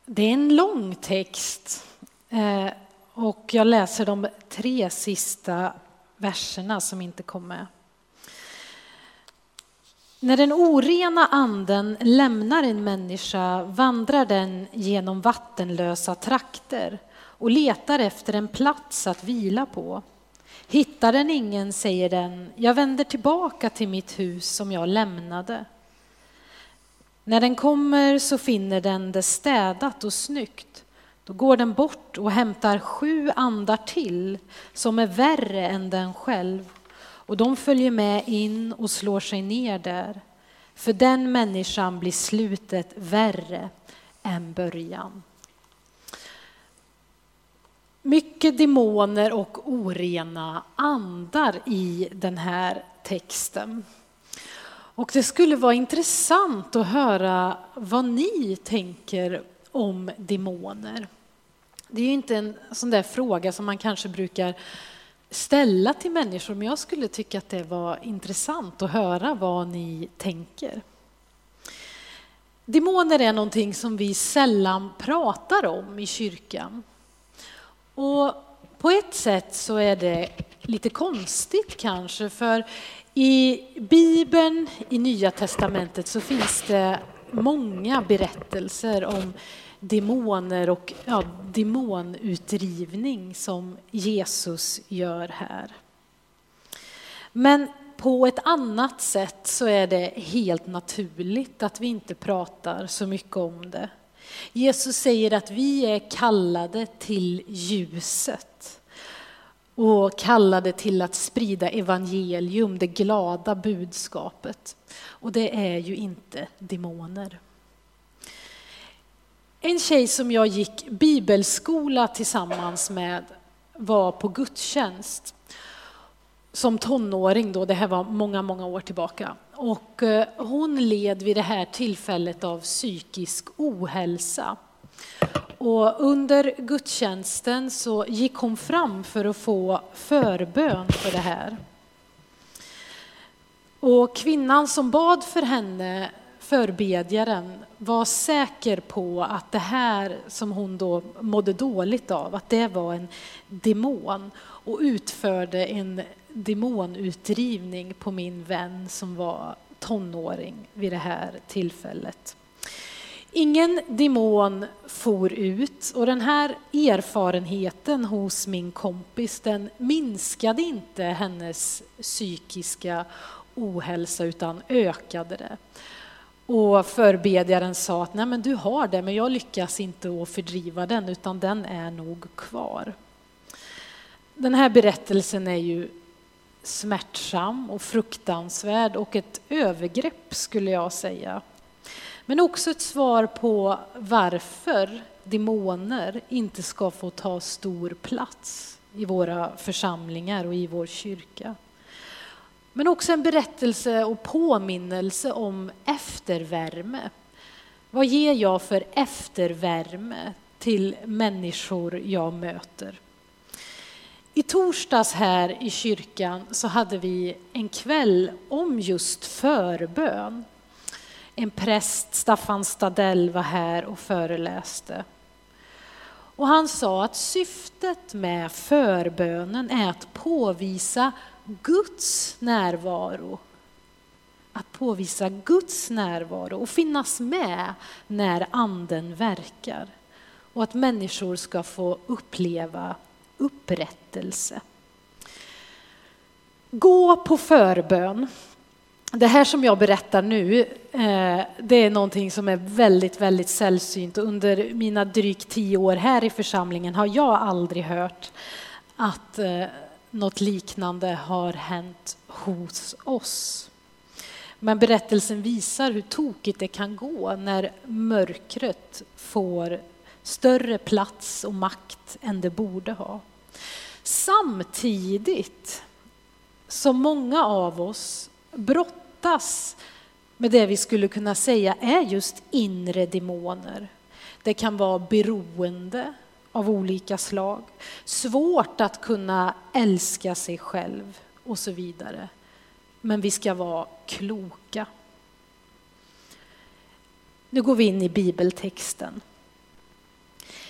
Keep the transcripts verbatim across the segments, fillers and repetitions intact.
Det är en lång text eh, och jag läser de tre sista verserna som inte kom med. När den orena anden lämnar en människa vandrar den genom vattenlösa trakter och letar efter en plats att vila på. Hittar den ingen, säger den, jag vänder tillbaka till mitt hus som jag lämnade. När den kommer så finner den det städat och snyggt. Då går den bort och hämtar sju andar till som är värre än den själv. Och de följer med in och slår sig ner där. För den människan blir slutet värre än början. Mycket demoner och orena andar i den här texten. Och det skulle vara intressant att höra vad ni tänker om demoner. Det är ju inte en sån där fråga som man kanske brukar ställa till människor, men jag skulle tycka att det var intressant att höra vad ni tänker. Demoner är någonting som vi sällan pratar om i kyrkan. Och på ett sätt så är det lite konstigt kanske, för i Bibeln, i Nya testamentet, så finns det många berättelser om demoner och ja, demonutdrivning som Jesus gör här. Men på ett annat sätt så är det helt naturligt att vi inte pratar så mycket om det. Jesus säger att vi är kallade till ljuset och kallade till att sprida evangelium, det glada budskapet. Och det är ju inte demoner. En tjej som jag gick bibelskola tillsammans med var på gudstjänst som tonåring då, det här var många, många år tillbaka. Och hon led vid det här tillfället av psykisk ohälsa. Och under gudstjänsten så gick hon fram för att få förbön för det här. Och kvinnan som bad för henne, förbedjaren, var säker på att det här som hon då mådde dåligt av, att det var en demon, och utförde en demonutdrivning på min vän som var tonåring vid det här tillfället. Ingen demon for ut, och den här erfarenheten hos min kompis, den minskade inte hennes psykiska ohälsa utan ökade det. Och förbedjaren sa att nej, men du har det, men jag lyckas inte att fördriva den, utan den är nog kvar. Den här berättelsen är ju smärtsam och fruktansvärd och ett övergrepp skulle jag säga. Men också ett svar på varför demoner inte ska få ta stor plats i våra församlingar och i vår kyrka. Men också en berättelse och påminnelse om eftervärme. Vad ger jag för eftervärme till människor jag möter? I torsdags här i kyrkan så hade vi en kväll om just förbön. En präst, Staffan Stadell, var här och föreläste. Och han sa att syftet med förbönen är att påvisa Guds närvaro. Att påvisa Guds närvaro och finnas med när anden verkar. Och att människor ska få uppleva upprättelse. Gå på förbön. Det här som jag berättar nu, det är någonting som är väldigt, väldigt sällsynt. Under mina drygt tio år här i församlingen har jag aldrig hört att något liknande har hänt hos oss. Men berättelsen visar hur tokigt det kan gå när mörkret får större plats och makt än det borde ha. Samtidigt som många av oss brottas med det vi skulle kunna säga är just inre demoner. Det kan vara beroende av olika slag, svårt att kunna älska sig själv och så vidare. Men vi ska vara kloka. Nu går vi in i bibeltexten.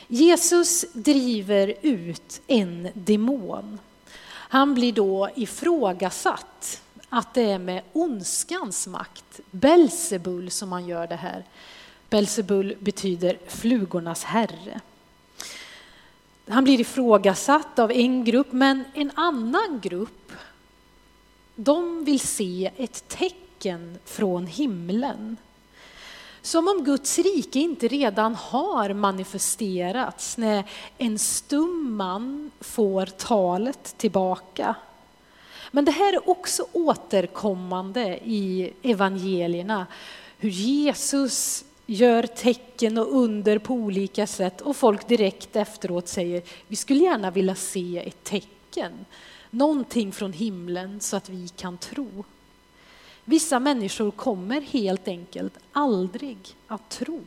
Jesus driver ut en demon. Han blir då ifrågasatt att det är med ondskans makt, Belzebul, som man gör det här. Belzebul betyder flugornas herre. Han blir ifrågasatt av en grupp, men en annan grupp, de vill se ett tecken från himlen. Som om Guds rike inte redan har manifesterats när en stum man får talet tillbaka. Men det här är också återkommande i evangelierna. Hur Jesus gör tecken och under på olika sätt och folk direkt efteråt säger vi skulle gärna vilja se ett tecken. Någonting från himlen så att vi kan tro. Vissa människor kommer helt enkelt aldrig att tro.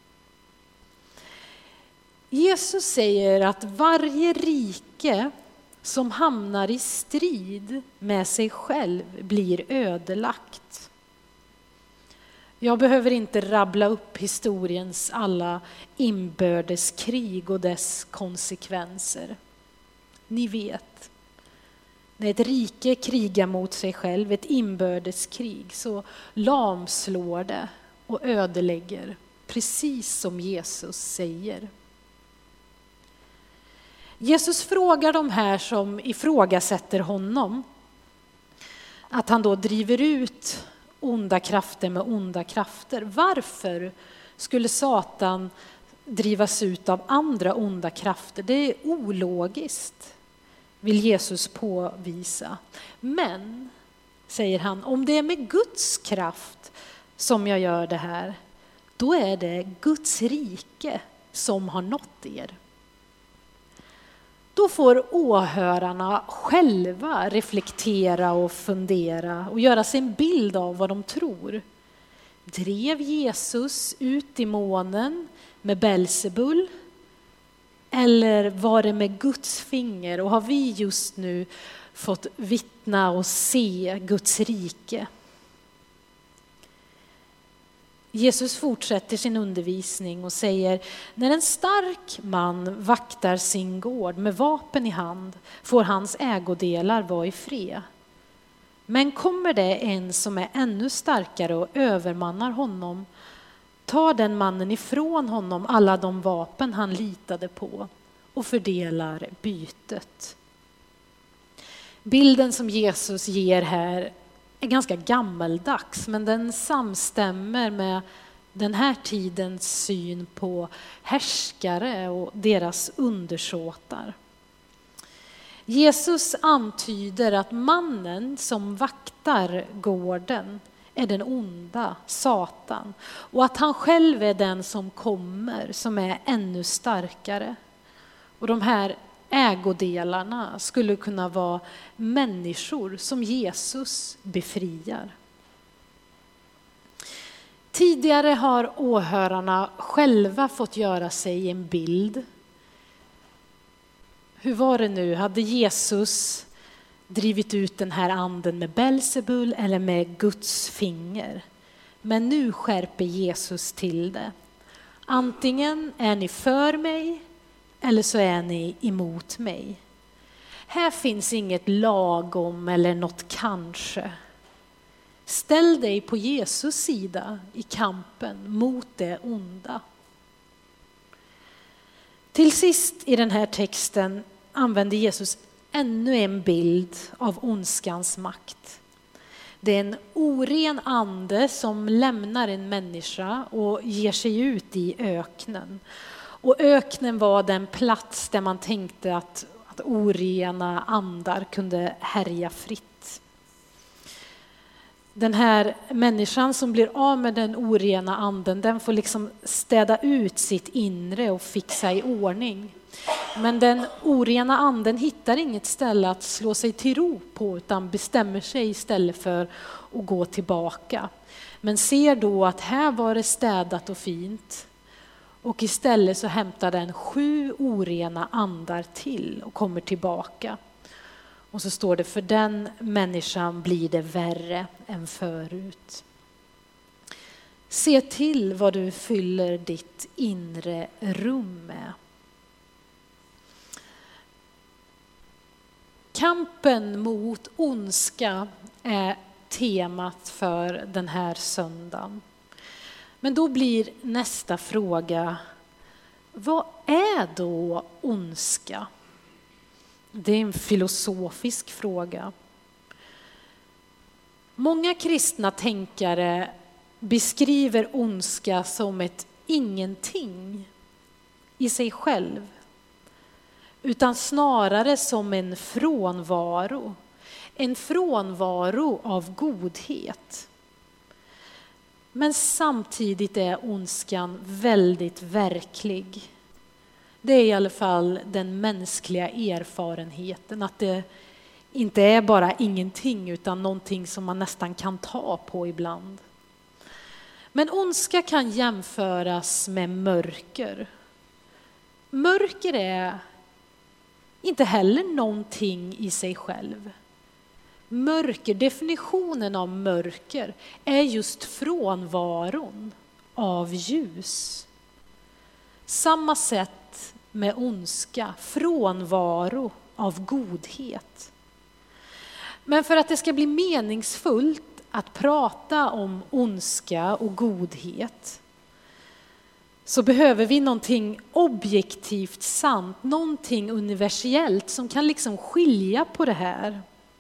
Jesus säger att varje rike som hamnar i strid med sig själv blir ödelagt. Jag behöver inte rabbla upp historiens alla inbördeskrig och dess konsekvenser. Ni vet. När ett rike krigar mot sig själv, ett inbördeskrig, så lamslår det och ödelägger, precis som Jesus säger. Jesus frågar de här som ifrågasätter honom att han då driver ut onda krafter med onda krafter. Varför skulle Satan drivas ut av andra onda krafter? Det är ologiskt, vill Jesus påvisa. Men, säger han, om det är med Guds kraft som jag gör det här, då är det Guds rike som har nått er. Då får åhörarna själva reflektera och fundera och göra sig en bild av vad de tror. Drev Jesus ut demonen med Belzebul? Eller var det med Guds finger? Och har vi just nu fått vittna och se Guds rike? Jesus fortsätter sin undervisning och säger, när en stark man vaktar sin gård med vapen i hand får hans ägodelar vara i fred. Men kommer det en som är ännu starkare och övermannar honom, tar den mannen ifrån honom alla de vapen han litade på och fördelar bytet. Bilden som Jesus ger här är ganska gammaldags, men den samstämmer med den här tidens syn på härskare och deras undersåtar. Jesus antyder att mannen som vaktar gården är den onda, Satan, och att han själv är den som kommer, som är ännu starkare. Och de här ägodelarna skulle kunna vara människor som Jesus befriar. Tidigare har åhörarna själva fått göra sig en bild. Hur var det nu? Hade Jesus drivit ut den här anden med Belzebul eller med Guds finger? Men nu skärper Jesus till det. Antingen är ni för mig eller så är ni emot mig. Här finns inget lagom eller något kanske. Ställ dig på Jesus sida i kampen mot det onda. Till sist i den här texten använder Jesus ännu en bild av ondskans makt. Det är en oren ande som lämnar en människa och ger sig ut i öknen. Och öknen var den plats där man tänkte att, att orena andar kunde härja fritt. Den här människan som blir av med den orena anden, den får liksom städa ut sitt inre och fixa i ordning. Men den orena anden hittar inget ställe att slå sig till ro på, utan bestämmer sig istället för att gå tillbaka. Men ser då att här var det städat och fint, och istället så hämtar den sju orena andar till och kommer tillbaka. Och så står det, för den människan blir det värre än förut. Se till vad du fyller ditt inre rum med. Kampen mot ondska är temat för den här söndagen. Men då blir nästa fråga: vad är då ondska? Det är en filosofisk fråga. Många kristna tänkare beskriver ondska som ett ingenting i sig själv, utan snarare som en frånvaro, en frånvaro av godhet. Men samtidigt är ondskan väldigt verklig. Det är i alla fall den mänskliga erfarenheten, att det inte är bara ingenting utan någonting som man nästan kan ta på ibland. Men ondska kan jämföras med mörker. Mörker är inte heller någonting i sig själv. Mörker, definitionen av mörker är just frånvaron av ljus. Samma sätt med ondska, frånvaro av godhet. Men för att det ska bli meningsfullt att prata om ondska och godhet så behöver vi någonting objektivt sant, någonting universellt som kan liksom skilja på det här.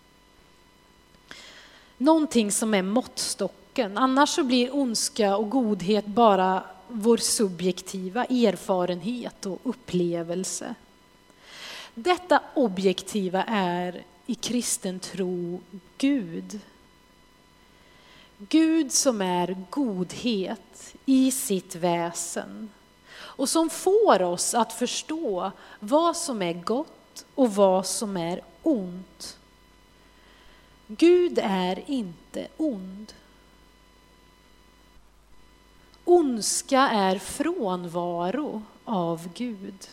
Någonting som är måttstocken, annars så blir ondska och godhet bara vår subjektiva erfarenhet och upplevelse. Detta objektiva är i kristen tro Gud. Gud som är godhet i sitt väsen och som får oss att förstå vad som är gott och vad som är ont. Gud är inte ond. Ondska är frånvaro av Gud.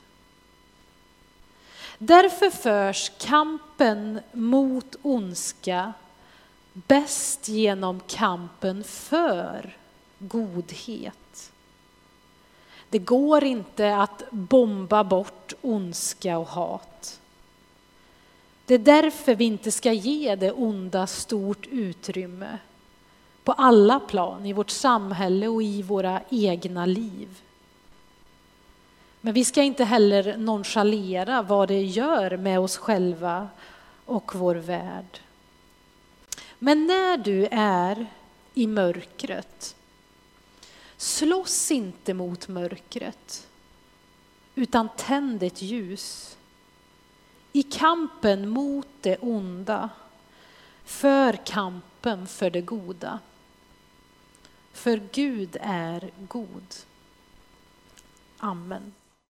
Därför förs kampen mot ondska bäst genom kampen för godhet. Det går inte att bomba bort ondska och hat. Det är därför vi inte ska ge det onda stort utrymme på alla plan, i vårt samhälle och i våra egna liv. Men vi ska inte heller nonchalera vad det gör med oss själva och vår värld. Men när du är i mörkret, slåss inte mot mörkret, utan tänd ett ljus. I kampen mot det onda, för kampen för det goda. För Gud är god. Amen.